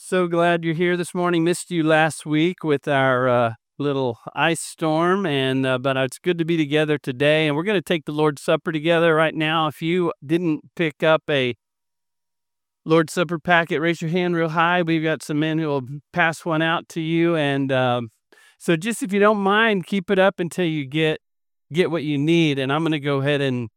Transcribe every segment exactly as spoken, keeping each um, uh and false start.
So glad you're here this morning. Missed you last week with our uh, little ice storm, and uh, but it's good to be together today. And we're going to take the Lord's Supper together right now. If you didn't pick up a Lord's Supper packet, raise your hand real high. We've got some men who will pass one out to you. And um, so, just if you don't mind, keep it up until you get get what you need. And I'm going to go ahead and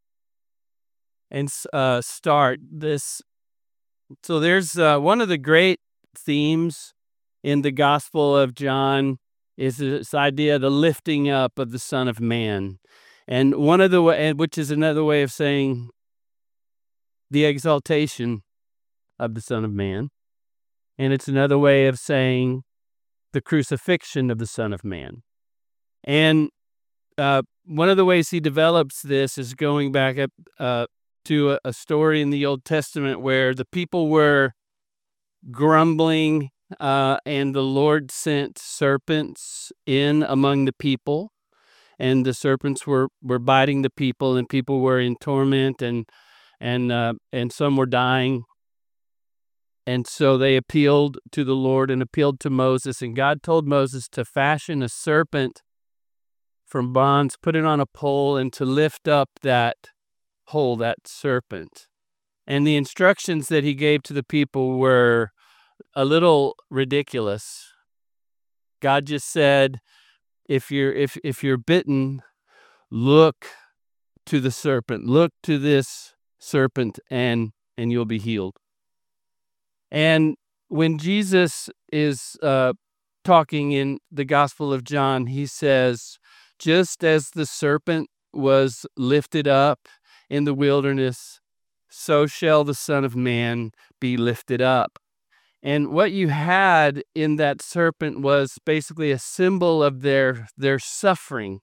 and uh, start this. So there's uh, one of the great themes in the Gospel of John is this idea of the lifting up of the Son of Man, and one of the way, which is another way of saying the exaltation of the Son of Man, and it's another way of saying the crucifixion of the Son of Man. And uh, one of the ways he develops this is going back up uh, to a, a story in the Old Testament where the people were grumbling, uh, and the Lord sent serpents in among the people, and the serpents were, were biting the people, and people were in torment, and and uh, and some were dying. And so they appealed to the Lord and appealed to Moses, and God told Moses to fashion a serpent from bronze, put it on a pole, and to lift up that pole, that serpent. And the instructions that he gave to the people were a little ridiculous. God just said, if you're if if you're bitten, look to the serpent, look to this serpent, and and you'll be healed. And when Jesus is uh, talking in the Gospel of John, he says, just as the serpent was lifted up in the wilderness, so shall the Son of Man be lifted up. And what you had in that serpent was basically a symbol of their their suffering.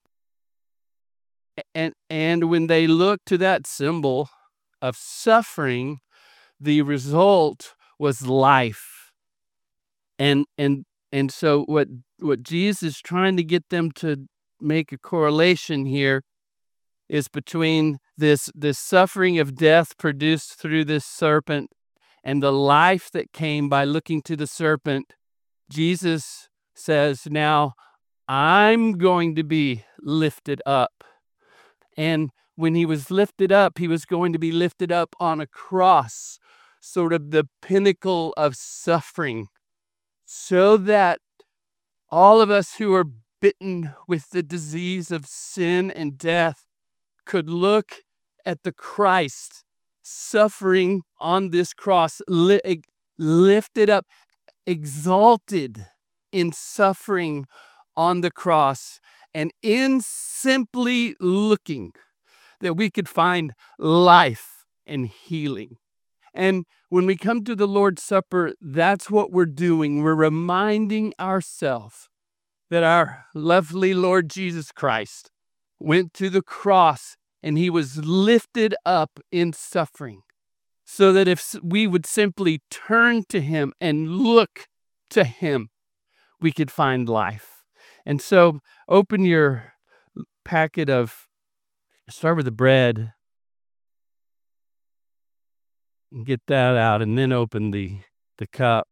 And, and when they looked to that symbol of suffering, the result was life. And and and so what what Jesus is trying to get them to make a correlation here is between this this suffering of death produced through this serpent and the life that came by looking to the serpent. Jesus says, now I'm going to be lifted up. And when he was lifted up, he was going to be lifted up on a cross, sort of the pinnacle of suffering, so that all of us who are bitten with the disease of sin and death could look at the Christ suffering on this cross, li- lifted up, exalted in suffering on the cross, and in simply looking that we could find life and healing. And when we come to the Lord's Supper, that's what we're doing. We're reminding ourselves that our lovely Lord Jesus Christ went to the cross and he was lifted up in suffering, so that if we would simply turn to him and look to him, we could find life. And so open your packet of, start with the bread, and get that out, and then open the, the cup.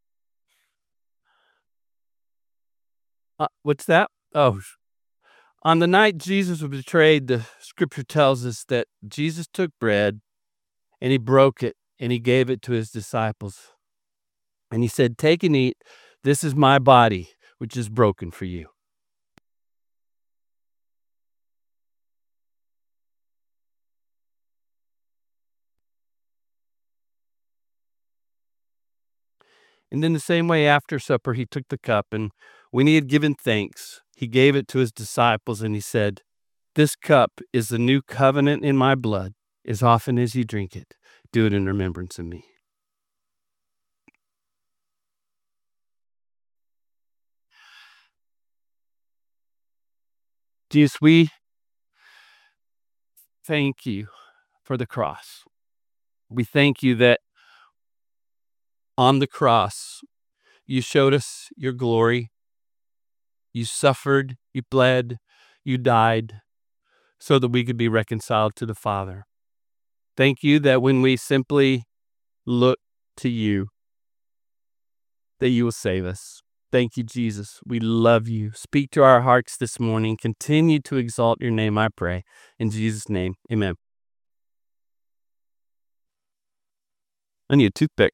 Uh, what's that? Oh, on the night Jesus was betrayed, the scripture tells us that Jesus took bread and he broke it and he gave it to his disciples. And he said, take and eat. This is my body, which is broken for you. And in the same way, after supper, he took the cup, and when he had given thanks, he gave it to his disciples, and he said, this cup is the new covenant in my blood. As often as you drink it, do it in remembrance of me. Jesus, we thank you for the cross. We thank you that on the cross, you showed us your glory. You suffered, you bled, you died, so that we could be reconciled to the Father. Thank you that when we simply look to you, that you will save us. Thank you, Jesus. We love you. Speak to our hearts this morning. Continue to exalt your name, I pray. In Jesus' name, amen. I need a toothpick.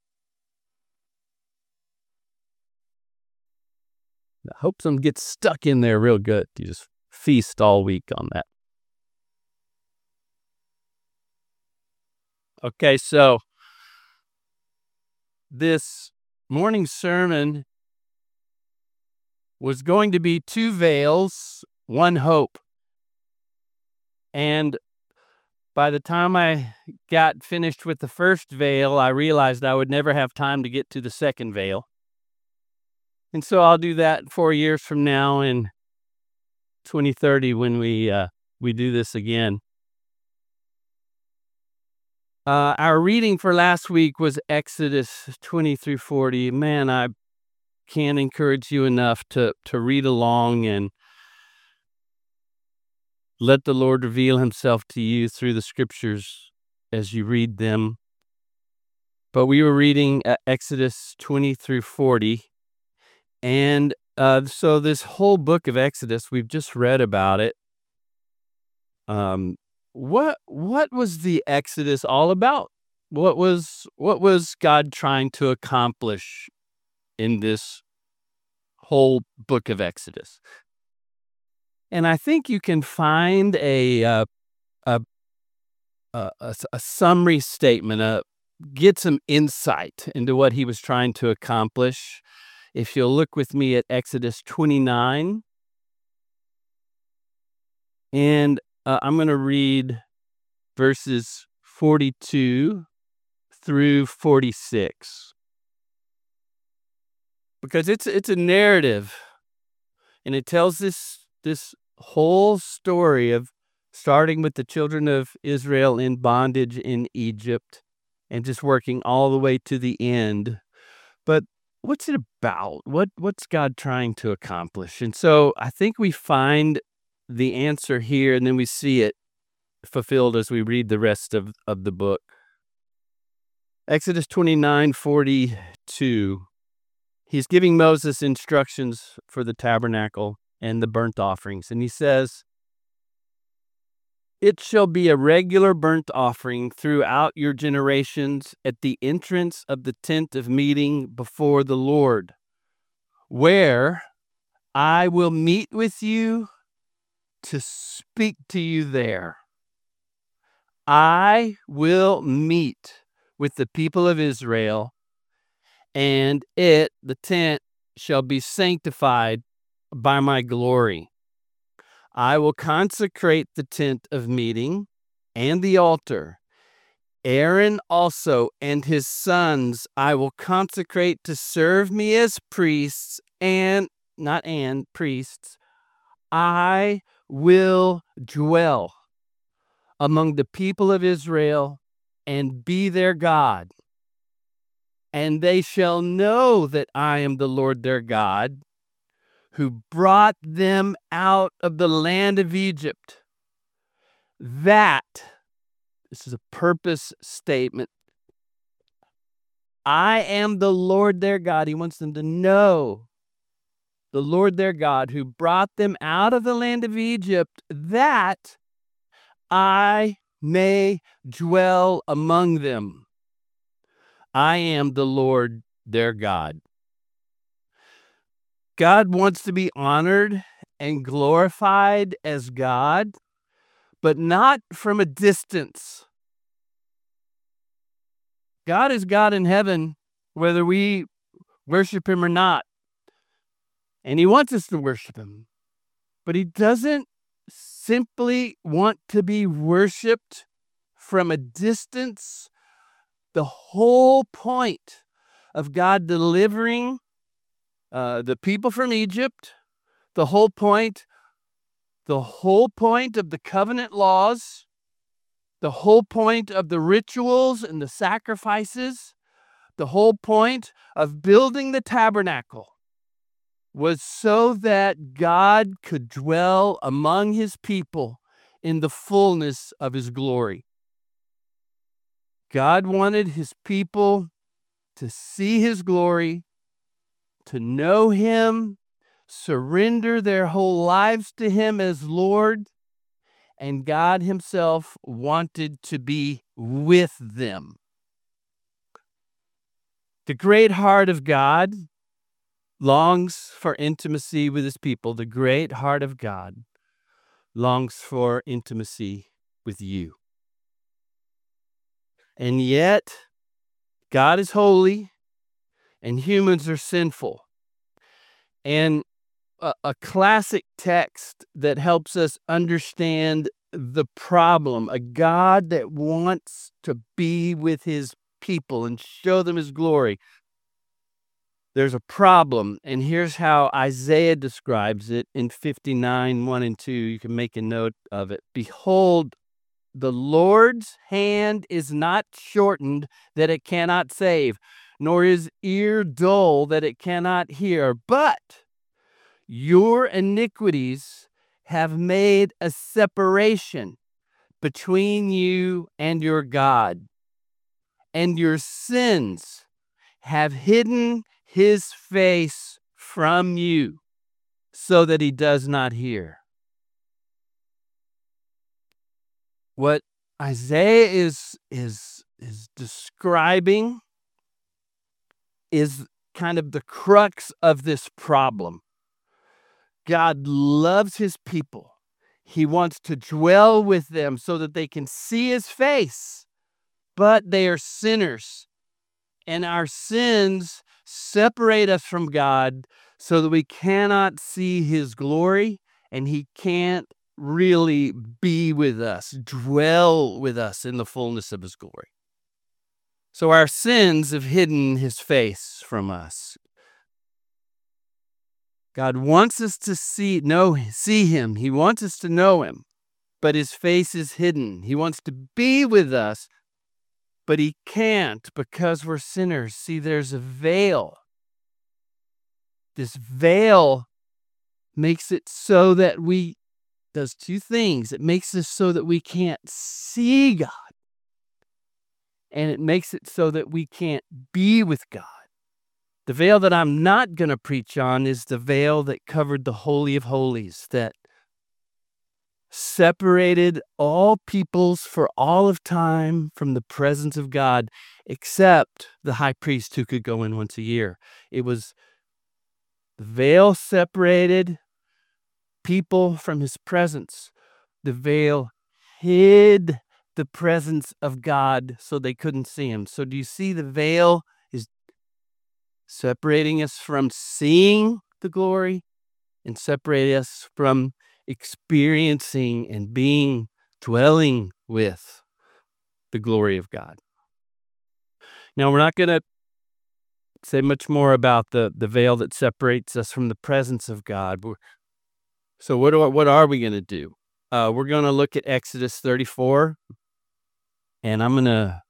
I hope some gets stuck in there real good. You just feast all week on that. Okay, so this morning sermon was going to be two veils, one hope. And by the time I got finished with the first veil, I realized I would never have time to get to the second veil. And so I'll do that four years from now in twenty thirty when we uh, we do this again. Uh, our reading for last week was Exodus twenty through forty. Man, I can't encourage you enough to, to read along and let the Lord reveal himself to you through the scriptures as you read them. But we were reading uh, Exodus twenty through forty. And uh, so this whole book of Exodus, we've just read about it. Um, what what was the Exodus all about? What was what was God trying to accomplish in this whole book of Exodus? And I think you can find a uh, a, a a a summary statement, uh, get some insight into what he was trying to accomplish. If you'll look with me at Exodus twenty-nine, and uh, I'm going to read verses forty-two through forty-six, because it's it's a narrative, and it tells this this whole story of starting with the children of Israel in bondage in Egypt and just working all the way to the end. But what's it about? What what's God trying to accomplish? And so I think we find the answer here, and then we see it fulfilled as we read the rest of, of the book. Exodus twenty-nine forty-two. He's giving Moses instructions for the tabernacle and the burnt offerings. And he says, "It shall be a regular burnt offering throughout your generations at the entrance of the tent of meeting before the Lord, where I will meet with you to speak to you there. I will meet with the people of Israel, and it, the tent, shall be sanctified by my glory. I will consecrate the tent of meeting and the altar. Aaron also and his sons I will consecrate to serve me as priests, and, not and, priests. I will dwell among the people of Israel and be their God. And they shall know that I am the Lord their God, who brought them out of the land of Egypt. That," this is a purpose statement, "I am the Lord their God." He wants them to know the Lord their God, who brought them out of the land of Egypt, that I may dwell among them. I am the Lord their God. God wants to be honored and glorified as God, but not from a distance. God is God in heaven, whether we worship him or not. And he wants us to worship him. But he doesn't simply want to be worshiped from a distance. The whole point of God delivering uh, the people from Egypt, the whole point, the whole point of the covenant laws, the whole point of the rituals and the sacrifices, the whole point of building the tabernacle was so that God could dwell among his people in the fullness of his glory. God wanted his people to see his glory to know him, surrender their whole lives to him as Lord, and God himself wanted to be with them. The great heart of God longs for intimacy with his people. The great heart of God longs for intimacy with you. And yet, God is holy and humans are sinful. And a, a classic text that helps us understand the problem, a God that wants to be with his people and show them his glory. There's a problem, and here's how Isaiah describes it in fifty-nine, one and two. You can make a note of it. Behold, the Lord's hand is not shortened that it cannot save, nor his ear dull that it cannot hear, but your iniquities have made a separation between you and your God, and your sins have hidden his face from you so that he does not hear. What Isaiah is, is, is describing is kind of the crux of this problem. God loves his people. He wants to dwell with them so that they can see his face, but they are sinners. And our sins separate us from God so that we cannot see his glory, and he can't really be with us, dwell with us in the fullness of his glory. So our sins have hidden his face from us. God wants us to see, know, see him. He wants us to know him, but his face is hidden. He wants to be with us, but he can't because we're sinners. See, there's a veil. This veil makes it so that we, does two things. It makes it so that we can't see God, and it makes it so that we can't be with God. The veil that I'm not going to preach on is the veil that covered the Holy of Holies, that separated all peoples for all of time from the presence of God, except the high priest who could go in once a year. It was the veil separated people from his presence. The veil hid the presence of God so they couldn't see him. So do you see the veil is separating us from seeing the glory and separating us from experiencing and being, dwelling with the glory of God. Now, we're not going to say much more about the, the veil that separates us from the presence of God. We're, so what are, what are we going to do? Uh, we're going to look at Exodus thirty-four, and I'm going to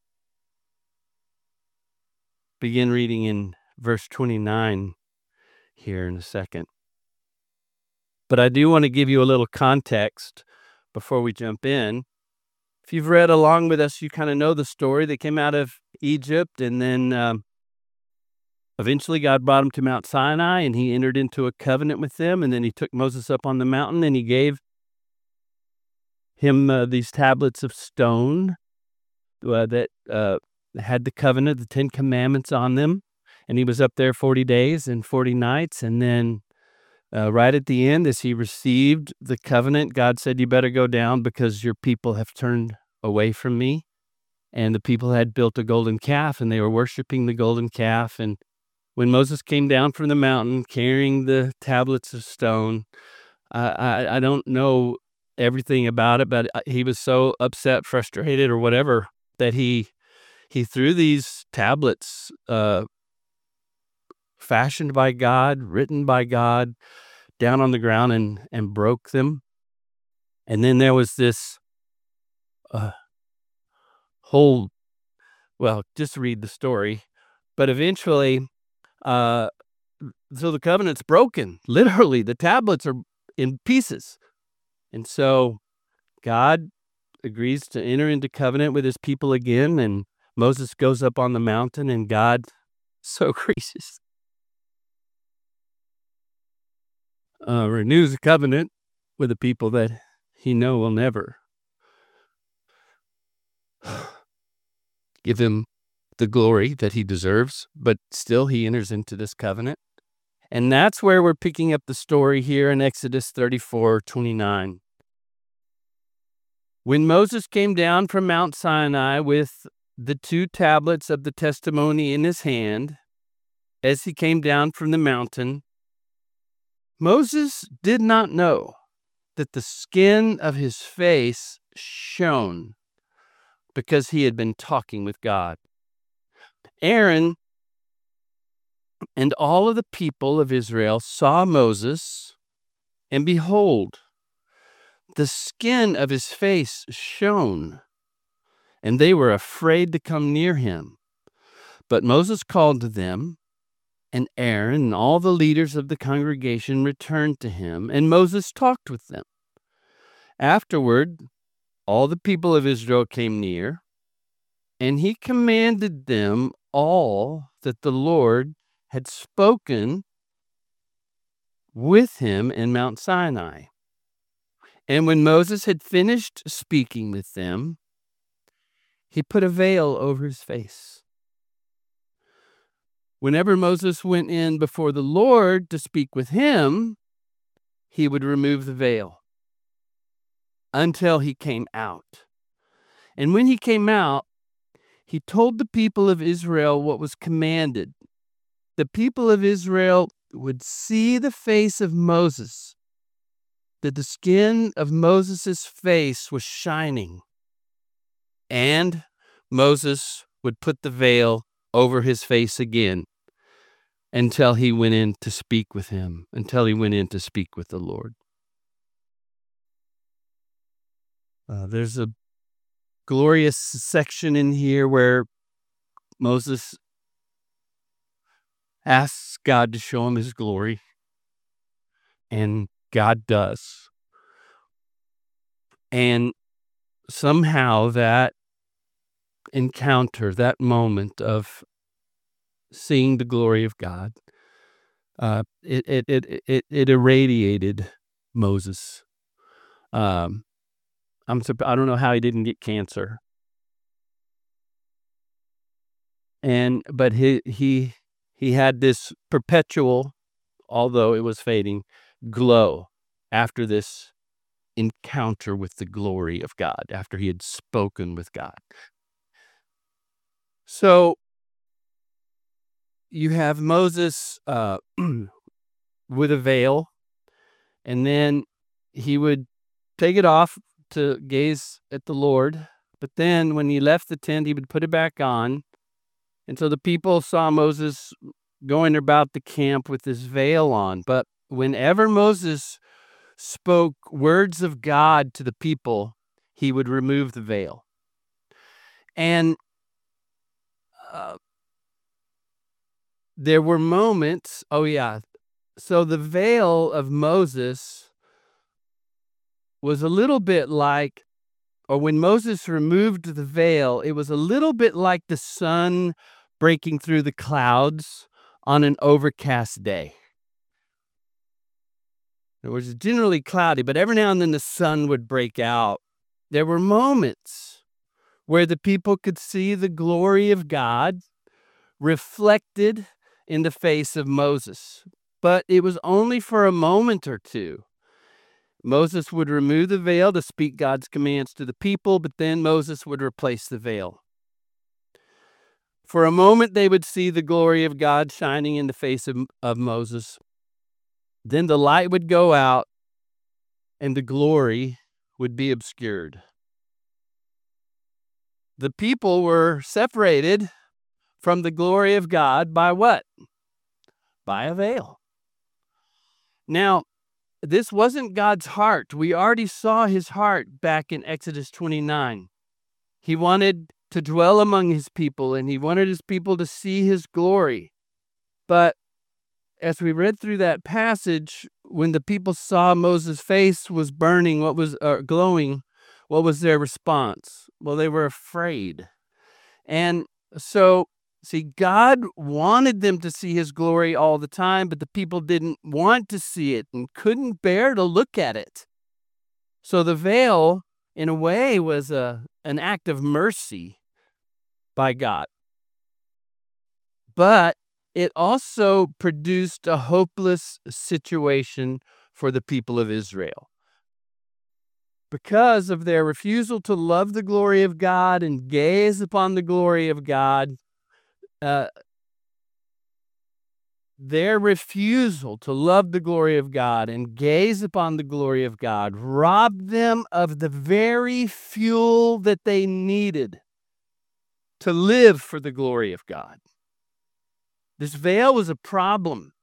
begin reading in verse twenty-nine here in a second. But I do want to give you a little context before we jump in. If you've read along with us, you kind of know the story. They came out of Egypt, and then um, eventually God brought them to Mount Sinai, and he entered into a covenant with them, and then he took Moses up on the mountain, and he gave him uh, these tablets of stone uh, that uh, had the covenant, the Ten Commandments on them, and he was up there forty days and forty nights, and then Uh, right at the end, as he received the covenant, God said, you better go down because your people have turned away from me. And the people had built a golden calf, and they were worshiping the golden calf. And when Moses came down from the mountain carrying the tablets of stone, uh, I, I don't know everything about it, but he was so upset, frustrated, or whatever, that he he threw these tablets uh, fashioned by God, written by God, down on the ground and, and broke them. And then there was this uh, whole, well, just read the story. But eventually, uh, so the covenant's broken. Literally, the tablets are in pieces. And so God agrees to enter into covenant with his people again. And Moses goes up on the mountain, and God, so gracious, uh, renews a covenant with a people that he know will never give him the glory that he deserves, but still he enters into this covenant. And that's where we're picking up the story here in Exodus thirty-four twenty-nine. When Moses came down from Mount Sinai with the two tablets of the testimony in his hand, as he came down from the mountain, Moses did not know that the skin of his face shone because he had been talking with God. Aaron and all of the people of Israel saw Moses, and behold, the skin of his face shone, and they were afraid to come near him. But Moses called to them, and Aaron and all the leaders of the congregation returned to him, and Moses talked with them. Afterward, all the people of Israel came near, and he commanded them all that the Lord had spoken with him in Mount Sinai. And when Moses had finished speaking with them, he put a veil over his face. Whenever Moses went in before the Lord to speak with him, he would remove the veil until he came out. And when he came out, he told the people of Israel what was commanded. The people of Israel would see the face of Moses, that the skin of Moses' face was shining, and Moses would put the veil over his face again until he went in to speak with him, until he went in to speak with the Lord. Uh, there's a glorious section in here where Moses asks God to show him his glory, and God does. And somehow that encounter, that moment of seeing the glory of God, uh, it, it, it, it, it irradiated Moses. Um, I'm I don't know how he didn't get cancer. And, but he, he, he had this perpetual, although it was fading, glow after this encounter with the glory of God, after he had spoken with God. So you have Moses uh, with a veil, and then he would take it off to gaze at the Lord. But then when he left the tent, he would put it back on. And so the people saw Moses going about the camp with his veil on. But whenever Moses spoke words of God to the people, he would remove the veil. And uh, there were moments, oh yeah, so the veil of Moses was a little bit like, or when Moses removed the veil, it was a little bit like the sun breaking through the clouds on an overcast day. It was generally cloudy, but every now and then the sun would break out. There were moments where the people could see the glory of God reflected in the face of Moses, but it was only for a moment or two. Moses would remove the veil to speak God's commands to the people, but then Moses would replace the veil. For a moment, they would see the glory of God shining in the face of, of Moses. Then the light would go out and the glory would be obscured. The people were separated from the glory of God by what? By a veil. Now, this wasn't God's heart. We already saw his heart back in Exodus twenty-nine. He wanted to dwell among his people, and he wanted his people to see his glory. But as we read through that passage, when the people saw Moses' face was burning, what was uh, glowing, what was their response? Well, they were afraid. And so See, God wanted them to see his glory all the time, but the people didn't want to see it and couldn't bear to look at it. So the veil, in a way, was a, an act of mercy by God. But it also produced a hopeless situation for the people of Israel. Because of their refusal to love the glory of God and gaze upon the glory of God, uh, their refusal to love the glory of God and gaze upon the glory of God robbed them of the very fuel that they needed to live for the glory of God. This veil was a problem.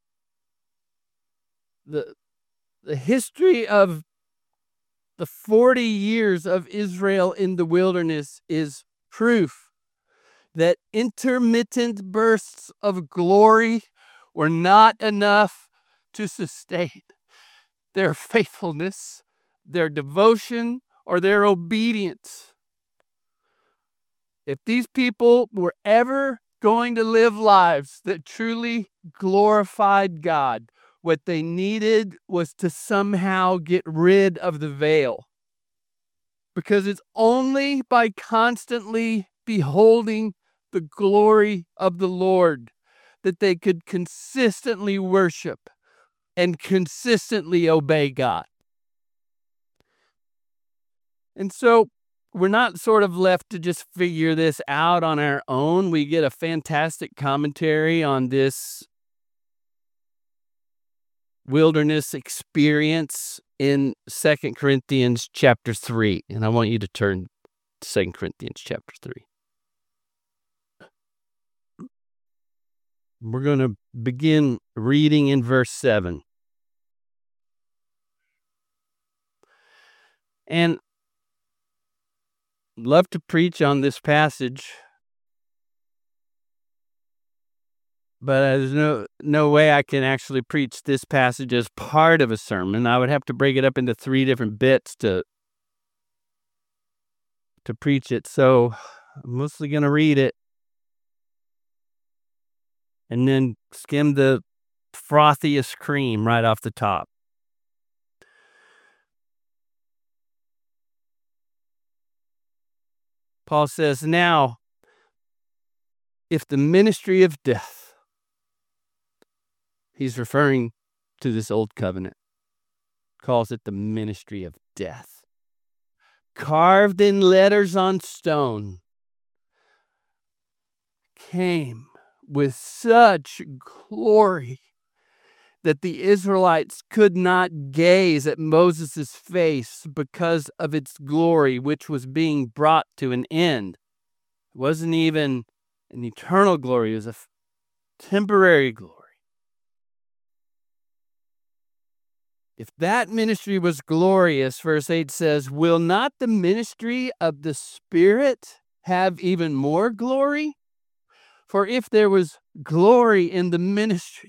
The, the history of the forty years of Israel in the wilderness is proof that intermittent bursts of glory were not enough to sustain their faithfulness, their devotion, or their obedience. If these people were ever going to live lives that truly glorified God, what they needed was to somehow get rid of the veil. Because it's only by constantly beholding the glory of the Lord that they could consistently worship and consistently obey God. And so we're not sort of left to just figure this out on our own. We get a fantastic commentary on this wilderness experience in Second Corinthians chapter three. And I want you to turn to Second Corinthians chapter three. We're going to begin reading in verse seven. And I'd love to preach on this passage, but there's no no way I can actually preach this passage as part of a sermon. I would have to break it up into three different bits to to preach it. So I'm mostly going to read it and then skim the frothiest cream right off the top. Paul says, "Now, if the ministry of death," he's referring to this old covenant, calls it the ministry of death, carved in letters on stone, came with such glory that the Israelites could not gaze at Moses' face because of its glory, which was being brought to an end. It wasn't even an eternal glory, it was a f- temporary glory. If that ministry was glorious, verse eight says, will not the ministry of the Spirit have even more glory? For if there was glory in the ministry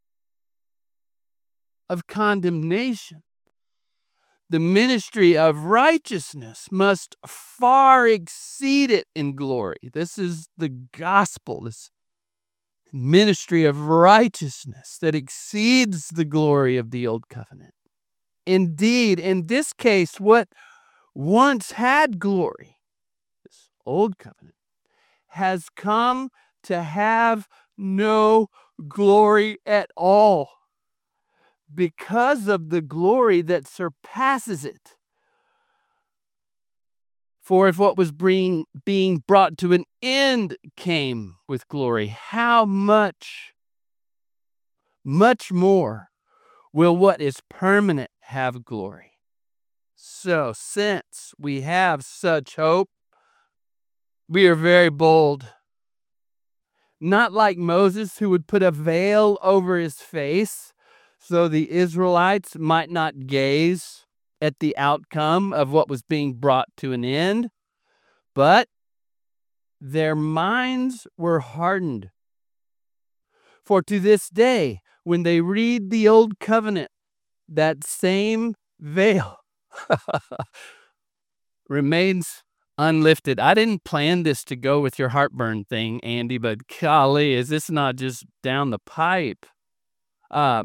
of condemnation, the ministry of righteousness must far exceed it in glory. This is the gospel, this ministry of righteousness that exceeds the glory of the old covenant. Indeed, in this case, what once had glory, this old covenant, has come to have no glory at all, because of the glory that surpasses it. For if what was being, being brought to an end came with glory, how much, much more will what is permanent have glory? So, since we have such hope, we are very bold. Not like Moses, who would put a veil over his face so the Israelites might not gaze at the outcome of what was being brought to an end, but their minds were hardened. For to this day, when they read the old covenant, that same veil remains unlifted. I didn't plan this to go with your heartburn thing, Andy, but golly, is this not just down the pipe? Uh,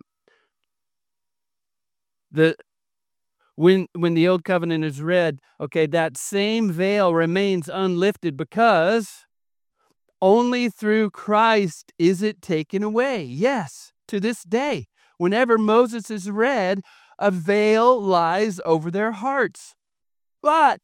the when when the old covenant is read, okay, that same veil remains unlifted because only through Christ is it taken away. Yes, to this day, whenever Moses is read, a veil lies over their hearts. But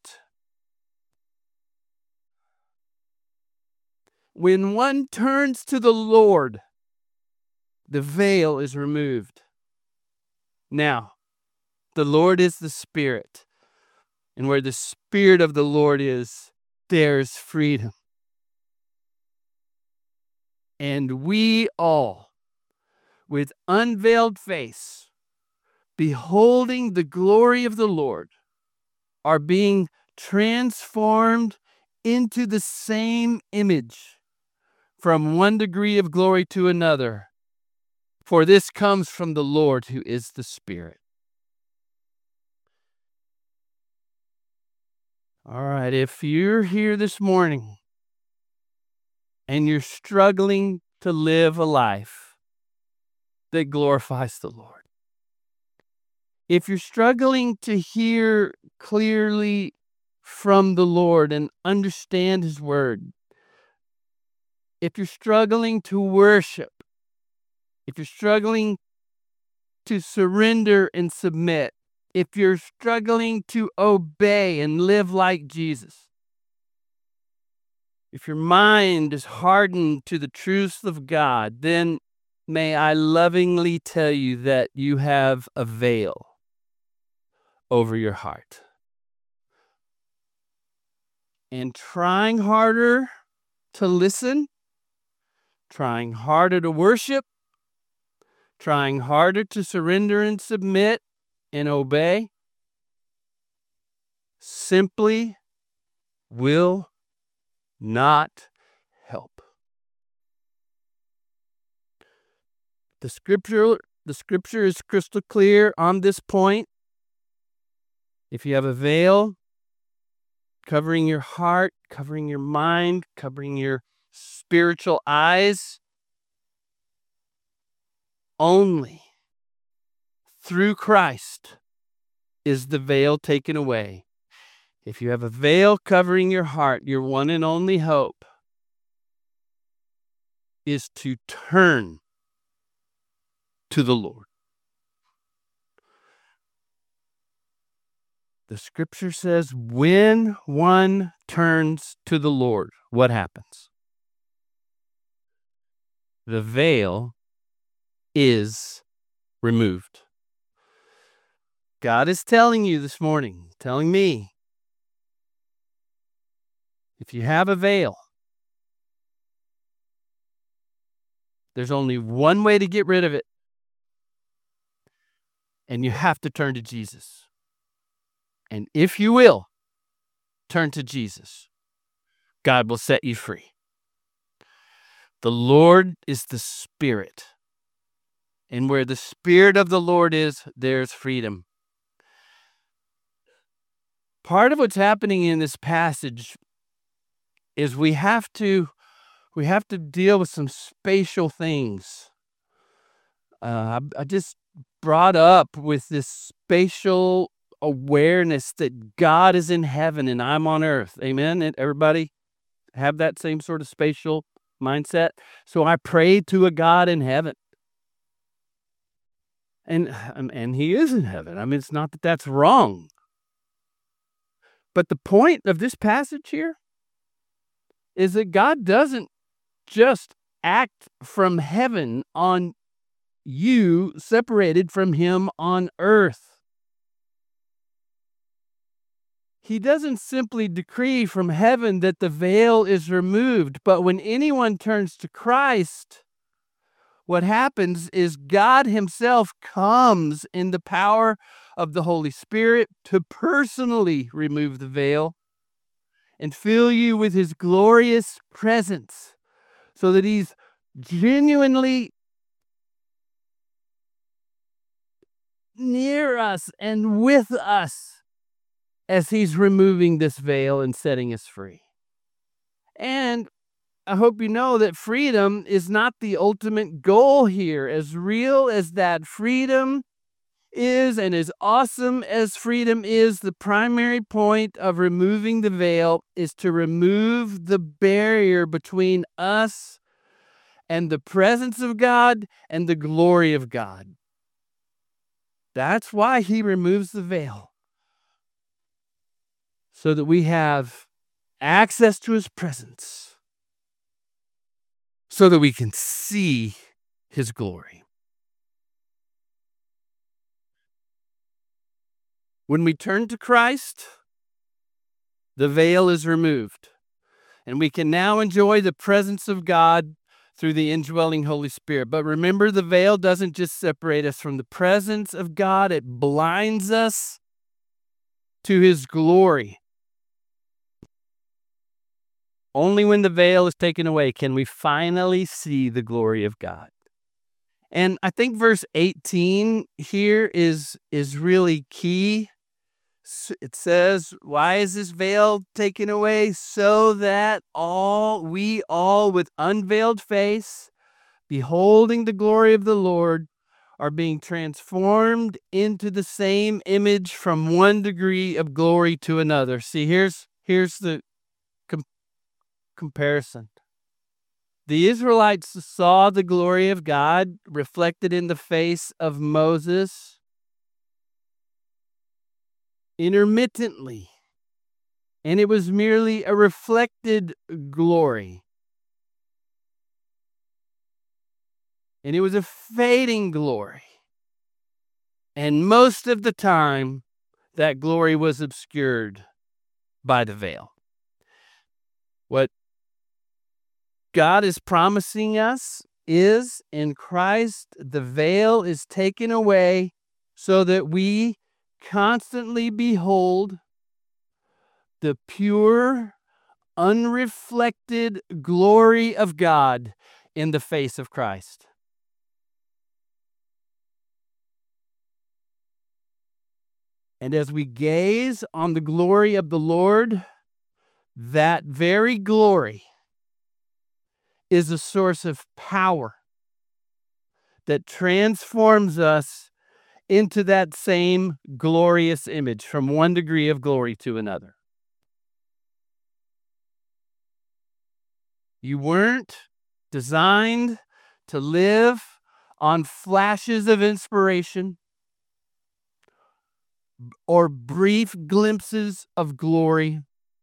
when one turns to the Lord, the veil is removed. Now, the Lord is the Spirit, and where the Spirit of the Lord is, there's freedom. And we all, with unveiled face, beholding the glory of the Lord, are being transformed into the same image from one degree of glory to another. For this comes from the Lord who is the Spirit. All right, if you're here this morning and you're struggling to live a life that glorifies the Lord, if you're struggling to hear clearly from the Lord and understand His Word, if you're struggling to worship, if you're struggling to surrender and submit, if you're struggling to obey and live like Jesus, if your mind is hardened to the truths of God, then may I lovingly tell you that you have a veil over your heart. And trying harder to listen, trying harder to worship, trying harder to surrender and submit and obey, simply will not help. The scripture, the scripture is crystal clear on this point. If you have a veil covering your heart, covering your mind, covering your spiritual eyes, only through Christ is the veil taken away. If you have a veil covering your heart, your one and only hope is to turn to the Lord. The scripture says when one turns to the Lord, what happens? The veil is removed. God is telling you this morning, telling me, if you have a veil, there's only one way to get rid of it, and you have to turn to Jesus. And if you will turn to Jesus, God will set you free. The Lord is the Spirit, and where the Spirit of the Lord is, there's freedom. Part of what's happening in this passage is we have to we have to deal with some spatial things. Uh, I, I just brought up with this spatial awareness that God is in heaven and I'm on earth. Amen. And everybody have that same sort of spatial mindset. So I pray to a God in heaven. And, and he is in heaven. I mean, it's not that that's wrong. But the point of this passage here is that God doesn't just act from heaven on you separated from him on earth. He doesn't simply decree from heaven that the veil is removed, but when anyone turns to Christ, what happens is God himself comes in the power of the Holy Spirit to personally remove the veil and fill you with his glorious presence so that he's genuinely near us and with us as he's removing this veil and setting us free. And I hope you know that freedom is not the ultimate goal here. As real as that freedom is and as awesome as freedom is, the primary point of removing the veil is to remove the barrier between us and the presence of God and the glory of God. That's why he removes the veil, so that we have access to his presence, so that we can see his glory. When we turn to Christ, the veil is removed, and we can now enjoy the presence of God through the indwelling Holy Spirit. But remember, the veil doesn't just separate us from the presence of God, it blinds us to his glory. Only when the veil is taken away can we finally see the glory of God. And I think verse eighteen here is, is really key. It says, why is this veil taken away? So that all, we all with unveiled face, beholding the glory of the Lord, are being transformed into the same image from one degree of glory to another. See, here's, here's the com- comparison. The Israelites saw the glory of God reflected in the face of Moses intermittently, and it was merely a reflected glory. And it was a fading glory. And most of the time, that glory was obscured by the veil. What God is promising us is, in Christ, the veil is taken away so that we constantly behold the pure, unreflected glory of God in the face of Christ. And as we gaze on the glory of the Lord, that very glory is a source of power that transforms us into that same glorious image, from one degree of glory to another. You weren't designed to live on flashes of inspiration or brief glimpses of glory.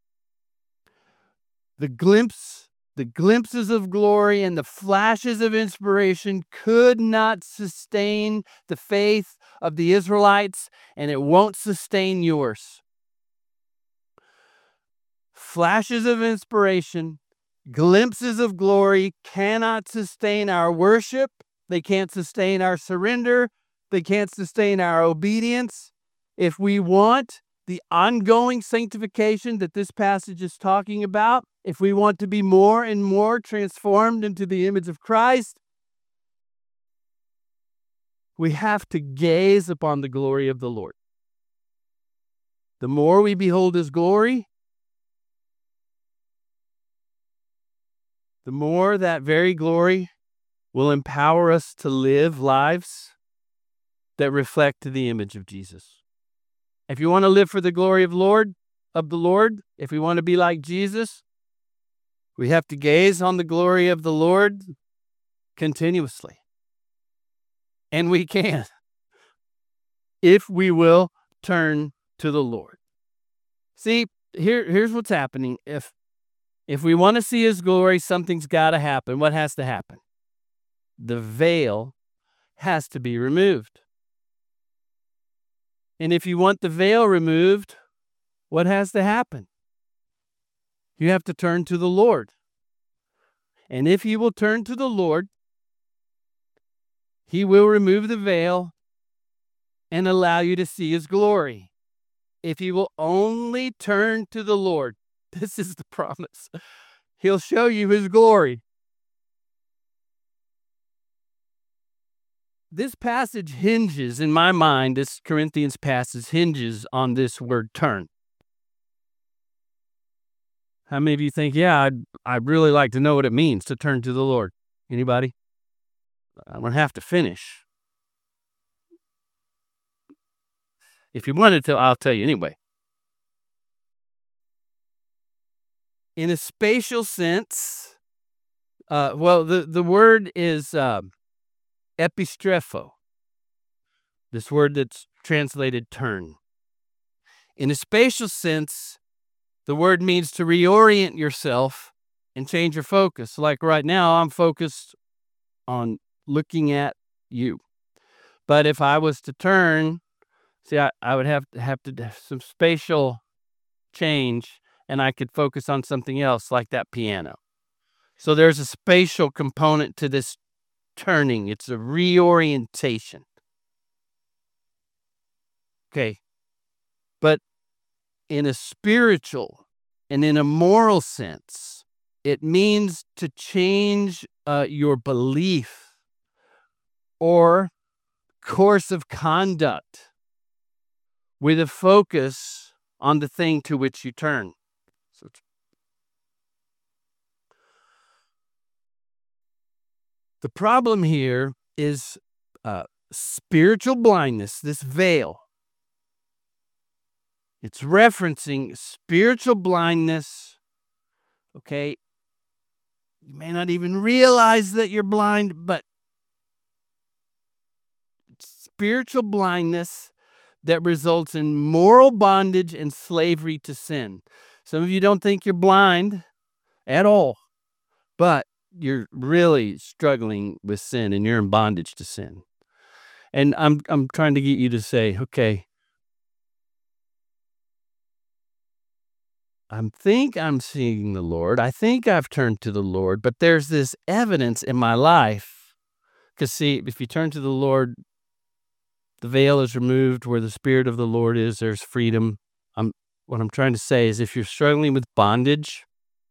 The glimpse, the glimpses of glory and the flashes of inspiration could not sustain the faith of the Israelites, and it won't sustain yours. Flashes of inspiration, glimpses of glory cannot sustain our worship. They can't sustain our surrender. They can't sustain our obedience. If we want the ongoing sanctification that this passage is talking about, if we want to be more and more transformed into the image of Christ, we have to gaze upon the glory of the Lord. The more we behold his glory, the more that very glory will empower us to live lives that reflect the image of Jesus. If you want to live for the glory of Lord, of the Lord, if we want to be like Jesus, we have to gaze on the glory of the Lord continuously. And we can, if we will turn to the Lord. See, here, here's what's happening. If, if we want to see his glory, something's got to happen. What has to happen? The veil has to be removed. And if you want the veil removed, what has to happen? You have to turn to the Lord. And if you will turn to the Lord, he will remove the veil and allow you to see his glory. If you will only turn to the Lord, this is the promise. He'll show you his glory. This passage hinges, in my mind, this Corinthians passage hinges on this word turn. How many of you think, yeah, I'd, I'd really like to know what it means to turn to the Lord? Anybody? I'm going to have to finish. If you wanted to, I'll tell you anyway. In a spatial sense, uh, well, the, the word is uh, epistrepho, this word that's translated turn. In a spatial sense, the word means to reorient yourself and change your focus. Like right now, I'm focused on looking at you. But if I was to turn, see, I, I would have to have to have some spatial change, and I could focus on something else like that piano. So there's a spatial component to this turning. It's a reorientation. Okay. But in a spiritual and in a moral sense, it means to change uh, your belief or course of conduct with a focus on the thing to which you turn. So the problem here is uh, spiritual blindness, this veil. It's referencing spiritual blindness, okay? You may not even realize that you're blind, but spiritual blindness that results in moral bondage and slavery to sin. Some of you don't think you're blind at all, but you're really struggling with sin and you're in bondage to sin. And I'm I'm trying to get you to say, okay, I think I'm seeing the Lord. I think I've turned to the Lord, but there's this evidence in my life. Because see, if you turn to the Lord, the veil is removed. Where the Spirit of the Lord is, there's freedom. I'm, what I'm trying to say is if you're struggling with bondage,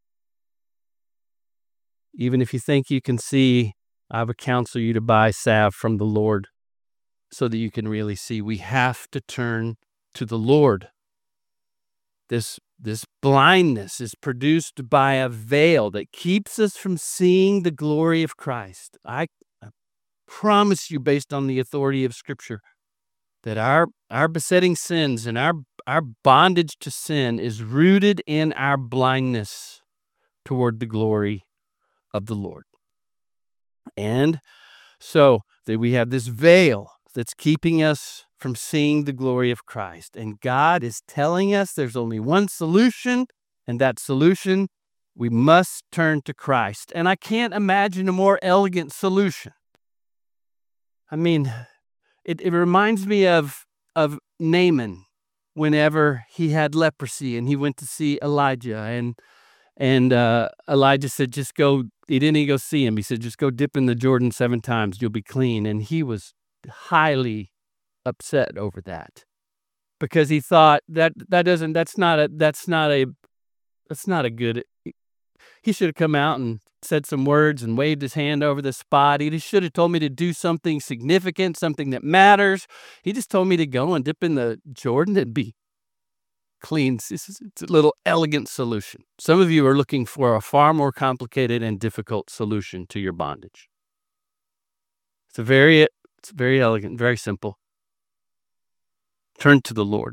even if you think you can see, I would counsel you to buy salve from the Lord so that you can really see. We have to turn to the Lord. This, this blindness is produced by a veil that keeps us from seeing the glory of Christ. I, I promise you, based on the authority of Scripture, that our, our besetting sins and our, our bondage to sin is rooted in our blindness toward the glory of the Lord. And so that we have this veil that's keeping us from seeing the glory of Christ. And God is telling us there's only one solution, and that solution, we must turn to Christ. And I can't imagine a more elegant solution. I mean, it, it reminds me of, of Naaman whenever he had leprosy and he went to see Elijah. And And uh, Elijah said, just go, he didn't even go see him. He said, just go dip in the Jordan seven times, you'll be clean. And he was highly upset over that because he thought that that doesn't, that's not a, that's not a, that's not a good, he should have come out and said some words and waved his hand over the spot. He just should have told me to do something significant, something that matters. He just told me to go and dip in the Jordan and be clean. It's, it's a little elegant solution. Some of you are looking for a far more complicated and difficult solution to your bondage. It's a very, it's very elegant, very simple. Turn to the Lord.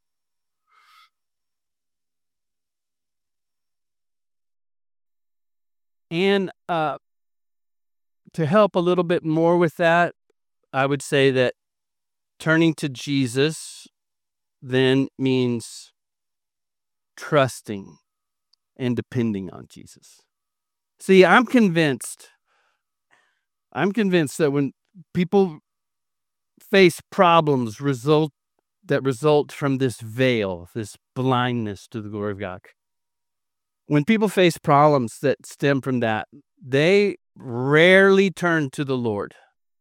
And uh, to help a little bit more with that, I would say that turning to Jesus then means trusting and depending on Jesus. See, I'm convinced, I'm convinced that when people face problems result that result from this veil, this blindness to the glory of God, when people face problems that stem from that, they rarely turn to the Lord.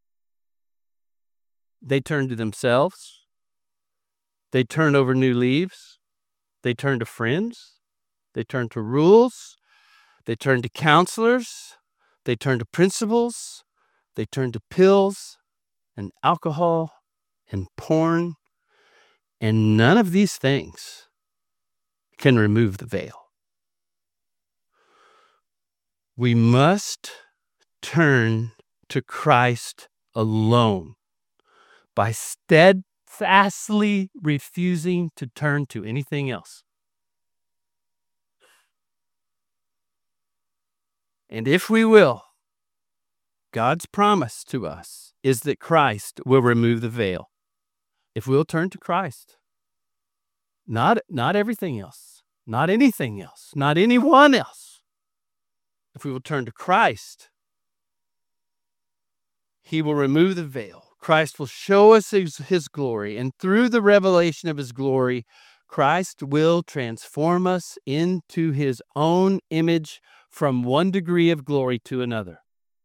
They turn to themselves. They turn over new leaves. They turn to friends. They turn to rules. They turn to counselors. They turn to principles. They turn to pills and alcohol and porn. And none of these things can remove the veil. We must turn to Christ alone by steadfastly refusing to turn to anything else. And if we will, God's promise to us is that Christ will remove the veil. If we'll turn to Christ, not, not everything else, not anything else, not anyone else. If we will turn to Christ, He will remove the veil. Christ will show us his, his glory, and through the revelation of His glory, Christ will transform us into His own image from one degree of glory to another.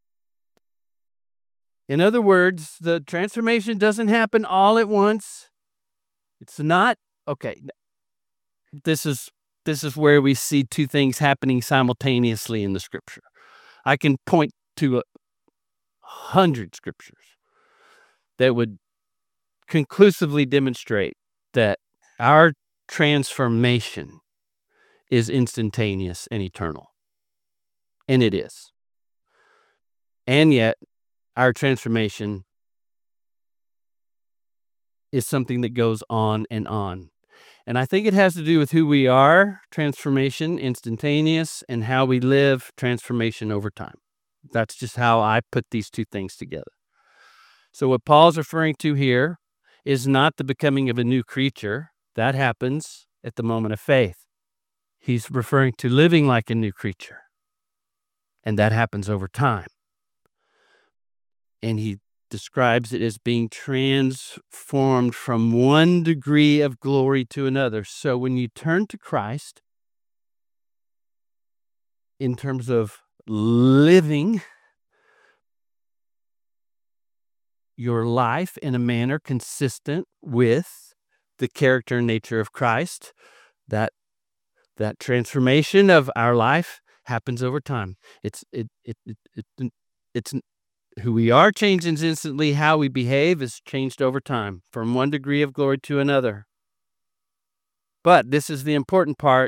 In other words, the transformation doesn't happen all at once. It's not, okay, this is, this is where we see two things happening simultaneously in the Scripture. I can point to a hundred scriptures that would conclusively demonstrate that our transformation is instantaneous and eternal. And it is. And yet, our transformation is something that goes on and on. And I think it has to do with who we are, transformation, instantaneous, and how we live, transformation over time. That's just how I put these two things together. So what Paul's referring to here is not the becoming of a new creature. That happens at the moment of faith. He's referring to living like a new creature. And that happens over time. And he describes it as being transformed from one degree of glory to another. So when you turn to Christ, in terms of living your life in a manner consistent with the character and nature of Christ, that that transformation of our life happens over time. It's it it, it, it it's who we are changes instantly. How we behave is changed over time, from one degree of glory to another. But this is the important part.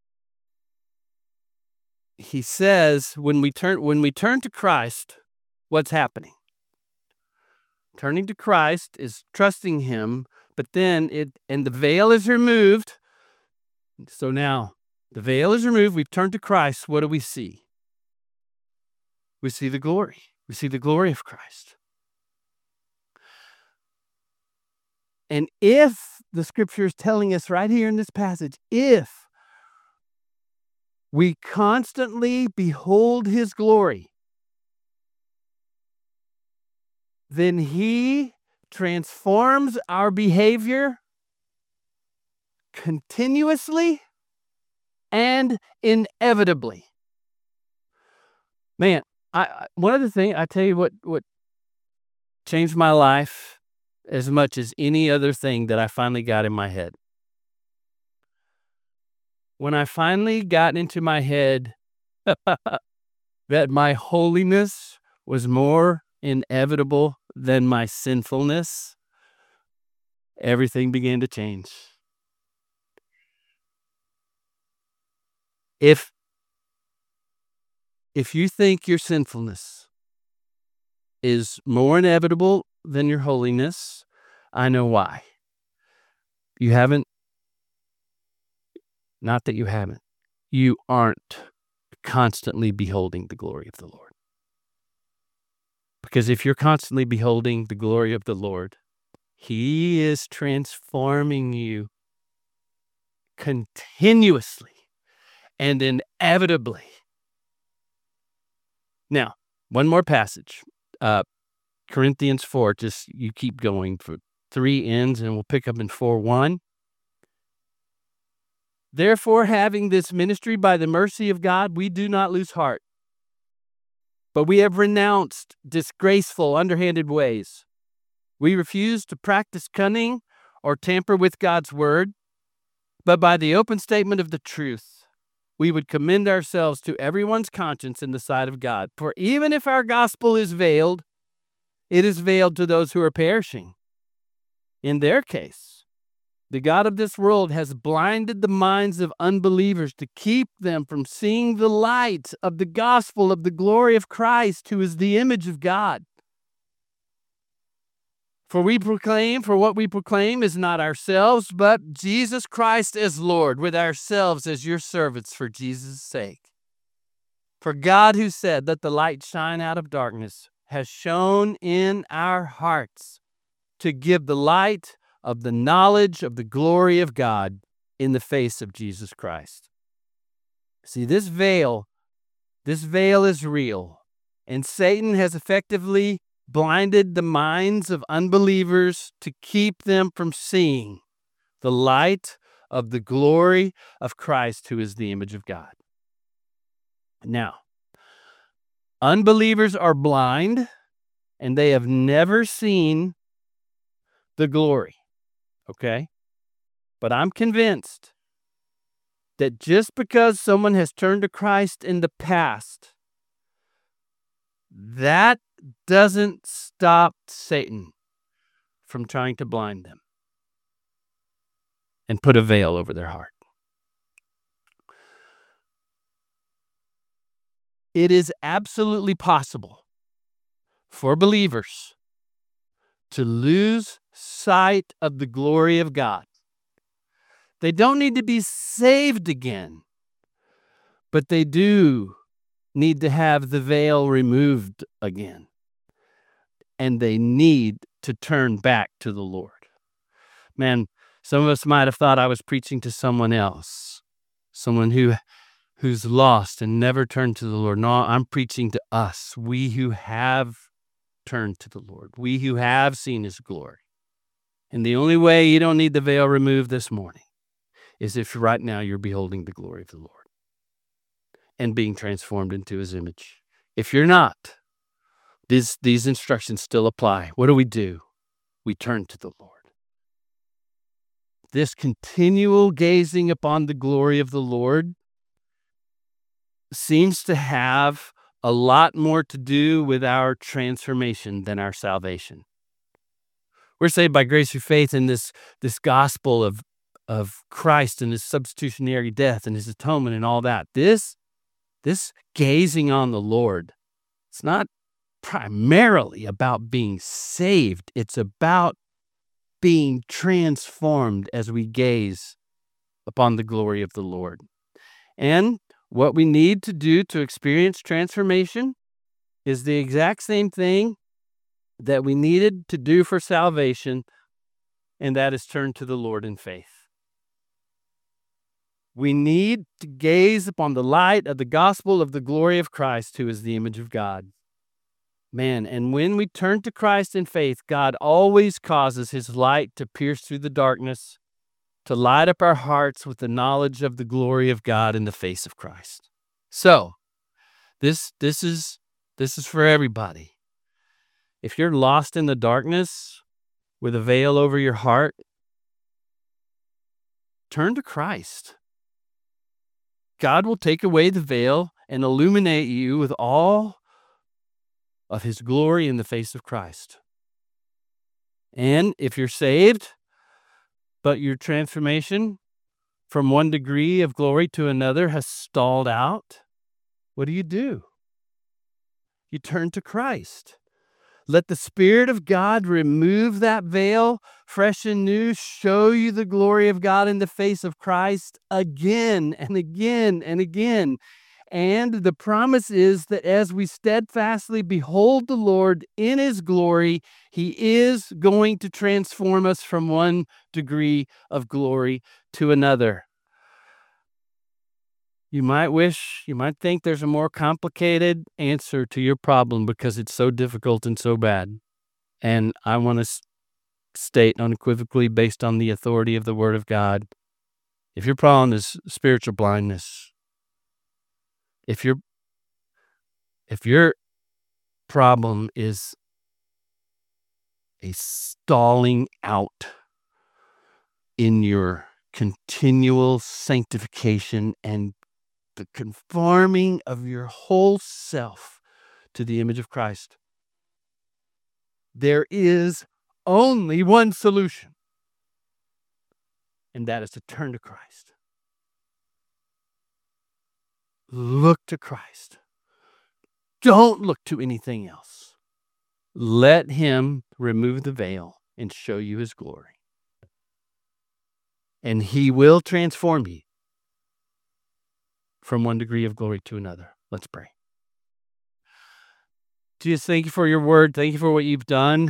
He says when we turn when we turn to Christ, what's happening? Turning to Christ is trusting Him, but then it and the veil is removed. So now the veil is removed. We've turned to Christ. What do we see? We see the glory. We see the glory of Christ. And if the Scripture is telling us right here in this passage, if we constantly behold His glory, then He transforms our behavior continuously and inevitably. Man, I one of the things, I tell you what, what changed my life as much as any other thing that I finally got in my head. When I finally got into my head that my holiness was more inevitable than my sinfulness, everything began to change. If, if you think your sinfulness is more inevitable than your holiness, I know why. You haven't, not that you haven't, you aren't constantly beholding the glory of the Lord. Because if you're constantly beholding the glory of the Lord, He is transforming you continuously and inevitably. Now, one more passage. Uh, Corinthians four, just you keep going for three ends and we'll pick up in four one. Therefore, having this ministry by the mercy of God, we do not lose heart. But we have renounced disgraceful, underhanded ways. We refuse to practice cunning or tamper with God's word, but by the open statement of the truth, we would commend ourselves to everyone's conscience in the sight of God. For even if our gospel is veiled, it is veiled to those who are perishing. In their case, The God of this world has blinded the minds of unbelievers to keep them from seeing the light of the gospel of the glory of Christ, who is the image of God. For we proclaim, for what we proclaim is not ourselves, but Jesus Christ as Lord, with ourselves as your servants for Jesus' sake. For God, who said, "Let the light shine out of darkness," has shone in our hearts to give the light of the knowledge of the glory of God in the face of Jesus Christ. See, this veil, this veil is real, and Satan has effectively blinded the minds of unbelievers to keep them from seeing the light of the glory of Christ, who is the image of God. Now, unbelievers are blind, and they have never seen the glory, okay? But I'm convinced that just because someone has turned to Christ in the past, that doesn't stop Satan from trying to blind them and put a veil over their heart. It is absolutely possible for believers to lose sight of the glory of God. They don't need to be saved again, but they do need to have the veil removed again. And they need to turn back to the Lord. Man, some of us might have thought I was preaching to someone else, someone who who's lost and never turned to the Lord. No, I'm preaching to us, we who have turned to the Lord, we who have seen his glory. And the only way you don't need the veil removed this morning is if right now you're beholding the glory of the Lord and being transformed into his image. If you're not, these, these instructions still apply. What do we do? We turn to the Lord. This continual gazing upon the glory of the Lord seems to have a lot more to do with our transformation than our salvation. We're saved by grace through faith in this, this gospel of, of Christ and his substitutionary death and his atonement and all that. This, this gazing on the Lord, it's not primarily about being saved. It's about being transformed as we gaze upon the glory of the Lord. And what we need to do to experience transformation is the exact same thing that we needed to do for salvation, and that is turn to the Lord in faith. We need to gaze upon the light of the gospel of the glory of Christ, who is the image of God. Man, and when we turn to Christ in faith, God always causes his light to pierce through the darkness, to light up our hearts with the knowledge of the glory of God in the face of Christ. So, this, this is, this is for everybody. If you're lost in the darkness with a veil over your heart, turn to Christ. God will take away the veil and illuminate you with all of his glory in the face of Christ. And if you're saved, but your transformation from one degree of glory to another has stalled out, what do you do? You turn to Christ. Let the Spirit of God remove that veil, fresh and new, show you the glory of God in the face of Christ again and again and again. And the promise is that as we steadfastly behold the Lord in his glory, he is going to transform us from one degree of glory to another. You might wish, you might think there's a more complicated answer to your problem because it's so difficult and so bad. And I want to state unequivocally, based on the authority of the Word of God, if your problem is spiritual blindness, if your if your problem is a stalling out in your continual sanctification and the conforming of your whole self to the image of Christ, there is only one solution. and that is to turn to Christ. Look to Christ. Don't look to anything else. Let him remove the veil and show you his glory. And he will transform you from one degree of glory to another. Let's pray. Jesus, thank you for your word. Thank you for what you've done.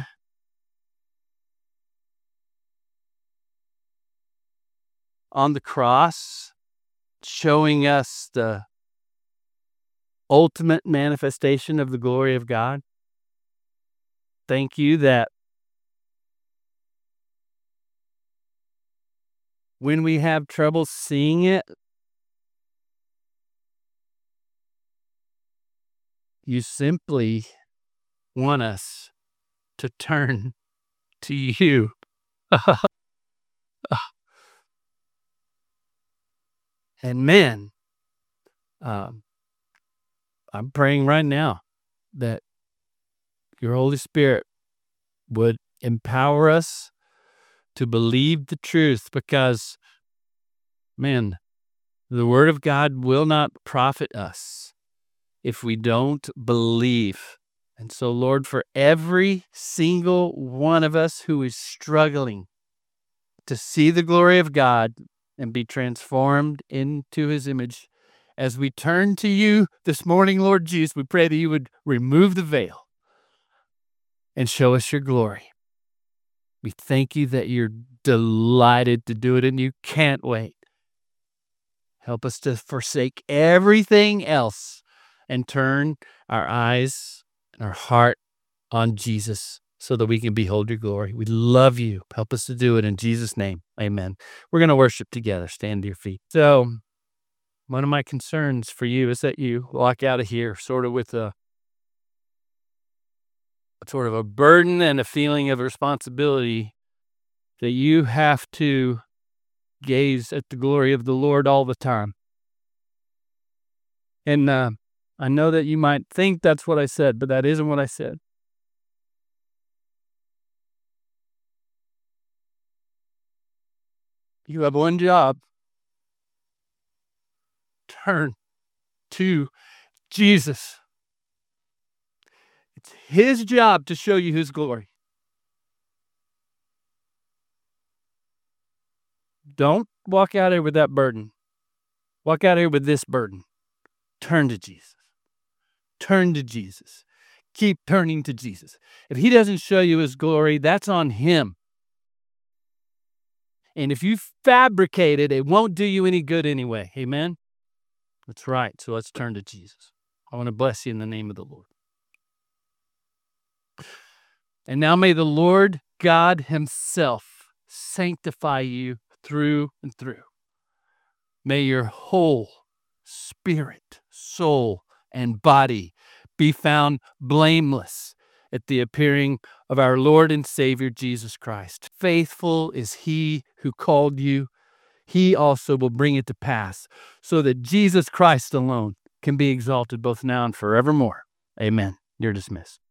On the cross, showing us the ultimate manifestation of the glory of God. Thank you that when we have trouble seeing it, you simply want us to turn to you. And man, um, I'm praying right now that your Holy Spirit would empower us to believe the truth, because, man, the Word of God will not profit us if we don't believe. And so, Lord, for every single one of us who is struggling to see the glory of God and be transformed into his image, as we turn to you this morning, Lord Jesus, we pray that you would remove the veil and show us your glory. We thank you that you're delighted to do it and you can't wait. Help us to forsake everything else and turn our eyes and our heart on Jesus so that we can behold your glory. We love you. Help us to do it in Jesus' name. Amen. We're going to worship together. Stand to your feet. So one of my concerns for you is that you walk out of here sort of with a sort of a burden and a feeling of responsibility that you have to gaze at the glory of the Lord all the time. And uh, I know that you might think that's what I said, but that isn't what I said. You have one job. Turn to Jesus. It's his job to show you his glory. Don't walk out here with that burden. Walk out here with this burden. Turn to Jesus. Turn to Jesus. Keep turning to Jesus. If he doesn't show you his glory, that's on him. And if you fabricate it, it won't do you any good anyway. Amen? That's right. So let's turn to Jesus. I want to bless you in the name of the Lord. And now may the Lord God himself sanctify you through and through. May your whole spirit, soul, and body be found blameless at the appearing of our Lord and Savior Jesus Christ. Faithful is he who called you. He also will bring it to pass, so that Jesus Christ alone can be exalted both now and forevermore. Amen. You're dismissed.